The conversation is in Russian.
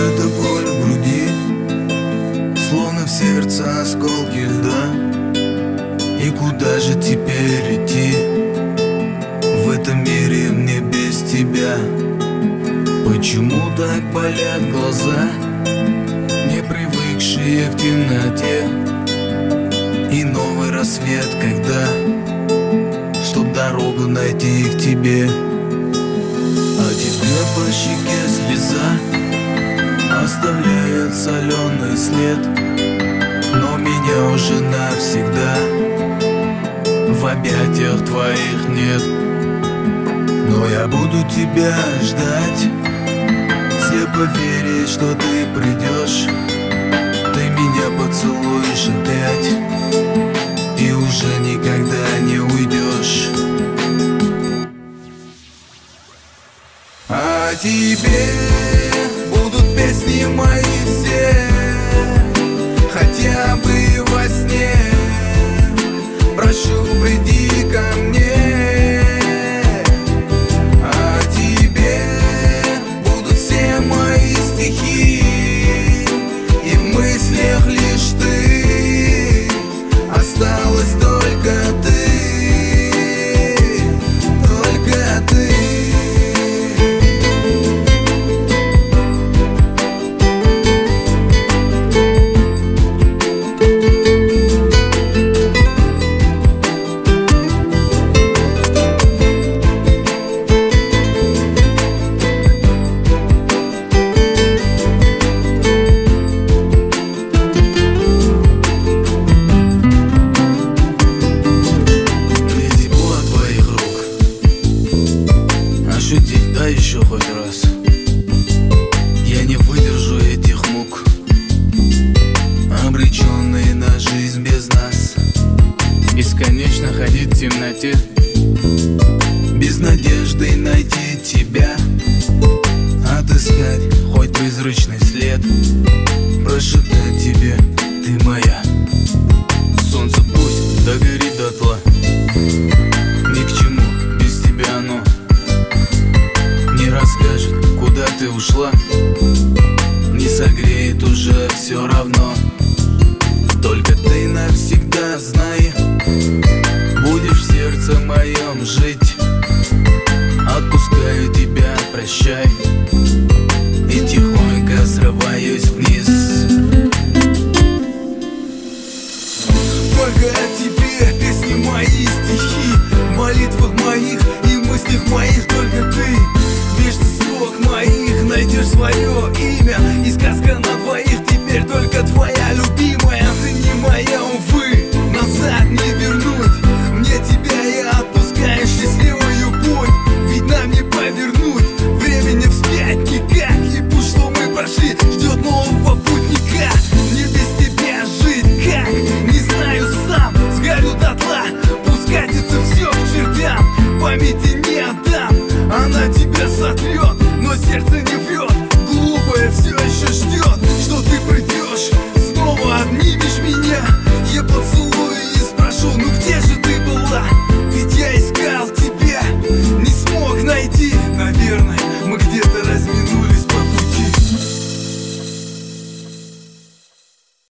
эта боль в груди, словно в сердце осколки льда. И куда же теперь идти? В этом мире мне без тебя. Почему так болят глаза, не привыкшие к темноте? И новый рассвет, когда, чтоб дорогу найти к тебе. А тебе по щеке слеза оставляет соленый след, но меня уже навсегда в объятиях твоих нет. Но я буду тебя ждать, слепо верить, что ты придешь. Ты меня поцелуешь опять и уже никогда не уйдешь. А тебе будут песни мои все, хотя бы во сне. Прошу, приди ко мне. А тебе будут все мои стихи, и в мыслях лишь ты. Осталась только ты, только ты. Да еще хоть раз. Я не выдержу этих мук, обреченные на жизнь без нас. Бесконечно ходить в темноте, без надежды найти тебя. Отыскать хоть призрачный след, прошептать тебе: ты моя. Солнце пусть догорит дотла, ни к чему без тебя оно не расскажет, куда ты ушла, не согреет уже все равно. Только ты навсегда знай, будешь в сердце моем жить. Отпускаю тебя, прощай, и тихонько срываюсь вниз. Только о тебе песни мои, стихи, в молитвах моих и в мыслях моих только ты. Между строк моих найдешь свое имя, и сказка на двоих теперь только твоя любимая. Ты не моя, увы, назад не вернуть. Мне тебя я отпускаю, счастливую путь, ведь нам не повернуть времени вспять никак. И пусть что мы прошли,